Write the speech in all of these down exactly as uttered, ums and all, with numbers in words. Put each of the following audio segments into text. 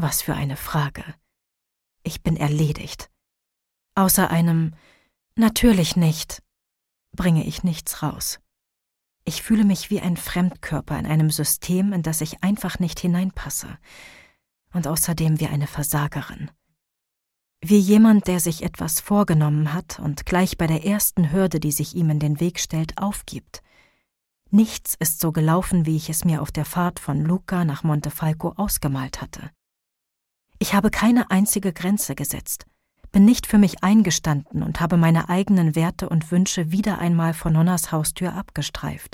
Was für eine Frage. Ich bin erledigt. Außer einem »Natürlich nicht« bringe ich nichts raus. Ich fühle mich wie ein Fremdkörper in einem System, in das ich einfach nicht hineinpasse. Und außerdem wie eine Versagerin. Wie jemand, der sich etwas vorgenommen hat und gleich bei der ersten Hürde, die sich ihm in den Weg stellt, aufgibt. Nichts ist so gelaufen, wie ich es mir auf der Fahrt von Lucca nach Montefalco ausgemalt hatte. Ich habe keine einzige Grenze gesetzt, bin nicht für mich eingestanden und habe meine eigenen Werte und Wünsche wieder einmal vor Nonnas Haustür abgestreift.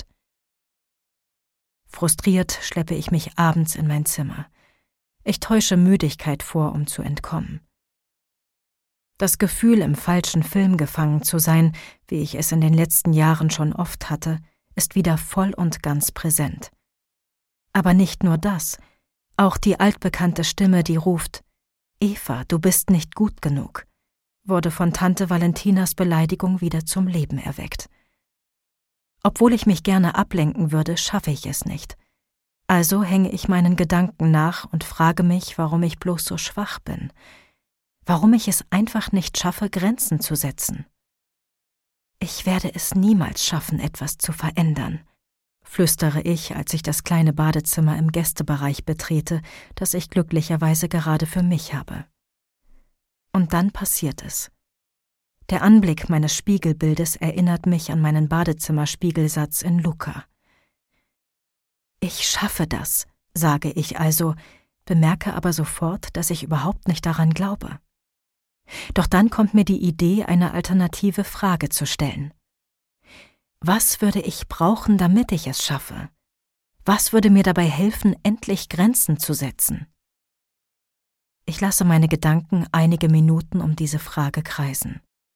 Frustriert schleppe ich mich abends in mein Zimmer. Ich täusche Müdigkeit vor, um zu entkommen. Das Gefühl, im falschen Film gefangen zu sein, wie ich es in den letzten Jahren schon oft hatte, ist wieder voll und ganz präsent. Aber nicht nur das, auch die altbekannte Stimme, die ruft, »Eva, du bist nicht gut genug«, wurde von Tante Valentinas Beleidigung wieder zum Leben erweckt. Obwohl ich mich gerne ablenken würde, schaffe ich es nicht. Also hänge ich meinen Gedanken nach und frage mich, warum ich bloß so schwach bin. Warum ich es einfach nicht schaffe, Grenzen zu setzen. Ich werde es niemals schaffen, etwas zu verändern, flüstere ich, als ich das kleine Badezimmer im Gästebereich betrete, das ich glücklicherweise gerade für mich habe. Und dann passiert es. Der Anblick meines Spiegelbildes erinnert mich an meinen Badezimmerspiegelsatz in Lucca. Ich schaffe das, sage ich also, bemerke aber sofort, dass ich überhaupt nicht daran glaube. Doch dann kommt mir die Idee, eine alternative Frage zu stellen. Was würde ich brauchen, damit ich es schaffe? Was würde mir dabei helfen, endlich Grenzen zu setzen? Ich lasse meine Gedanken einige Minuten um diese Frage kreisen.